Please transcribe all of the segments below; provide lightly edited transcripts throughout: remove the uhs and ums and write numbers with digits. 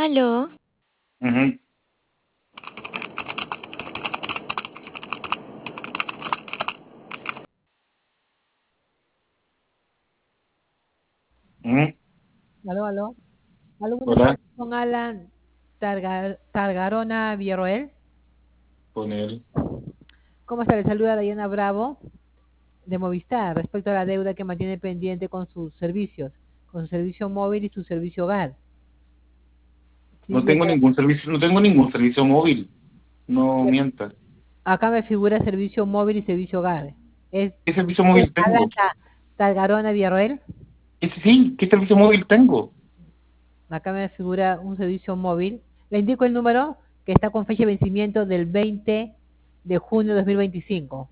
Aló, Ujú. Ujú. Aló, aló. Aló, buenas Hola, tardes, con Alan Targarona Villarroel. con él. ¿Cómo está? Le saluda Diana Bravo de Movistar respecto a la deuda que mantiene pendiente con sus servicios, con su servicio móvil y su servicio hogar. Sí, No tengo ningún servicio, no tengo ningún servicio móvil. No mientas. acá me figura servicio móvil y servicio hogar. ¿Es, ¿Qué servicio es móvil Alan tengo? Targarona Villarroel? Sí, ¿qué servicio móvil tengo? Acá me figura un servicio móvil. Le indico el número que está con fecha de vencimiento del 20 de junio de 2025.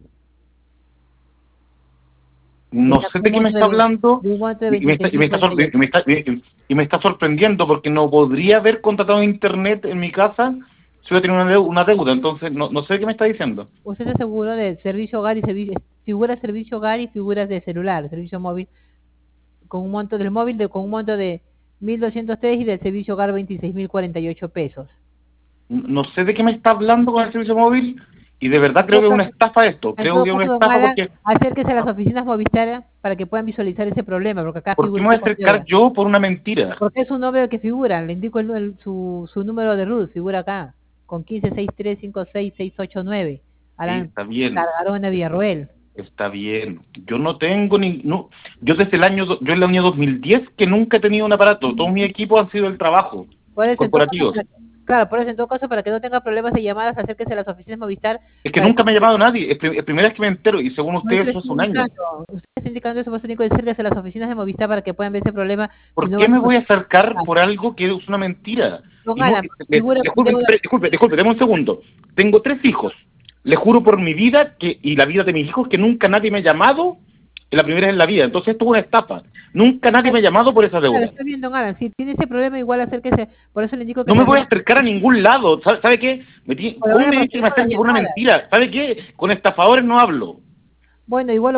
Que No está sé con un de qué me monto está hablando de un monto de y me está, y me está, sor- 26.048. y me está sorprendiendo porque no podría haber contratado internet en mi casa si hubiera tenido una deuda. Entonces, no sé de qué me está diciendo. Usted está seguro de servicio hogar y servicio, figuras servicio hogar y figuras de celular, servicio móvil, con un monto del móvil con un monto de 1.203 y del servicio hogar 26.048 pesos. No sé de qué me está hablando con el servicio móvil y de verdad En creo todo que es una caso, estafa esto. en Creo todo que es una caso, don estafa Alan, porque acérquese a las oficinas Movistar para que puedan visualizar ese problema, porque acá ¿por qué figura me voy a usted con acercar deuda. yo por una mentira? Porque es un nombre que figura, le indico su número de RUT, figura acá, con 1563566689. Sí, Alan está bien. Targarona Villarroel. Está bien. Yo no tengo ni... No, yo desde yo en el año 2010 que nunca he tenido un aparato. Todos mis equipos han sido el trabajo, Por eso, en todo caso, corporativos. claro, por eso, en todo caso, para que no tenga problemas de llamadas, acérquese a las oficinas Movistar Es que para que nunca me ha llamado nadie. Es primera vez que me entero y según no, yo ustedes le eso es estoy un año. indicando, usted está indicando eso, por eso digo, acérquese a las oficinas de Movistar para que puedan ver ese problema y ¿Por no qué vaya me a voy a acercar pasar. por algo que es una mentira? Don Y no, Alan, figura con disculpe, deuda. disculpe, deme un segundo. Tengo 3 hijos. Le juro por mi vida y la vida de mis hijos que nunca nadie me ha llamado. Es la primera vez en la vida. Entonces esto es una estafa. Nunca nadie me ha llamado por esa Claro, deuda. está bien, don Alan, si tiene ese problema, igual acérquese, por eso le indico que No se me voy a acerque. acercar a ningún lado. ¿Sabe qué? Don ¿Cómo Alan, me para dice que que no me con las acerque por una llamadas. mentira? ¿Sabe qué? Con estafadores no hablo. Bueno, igual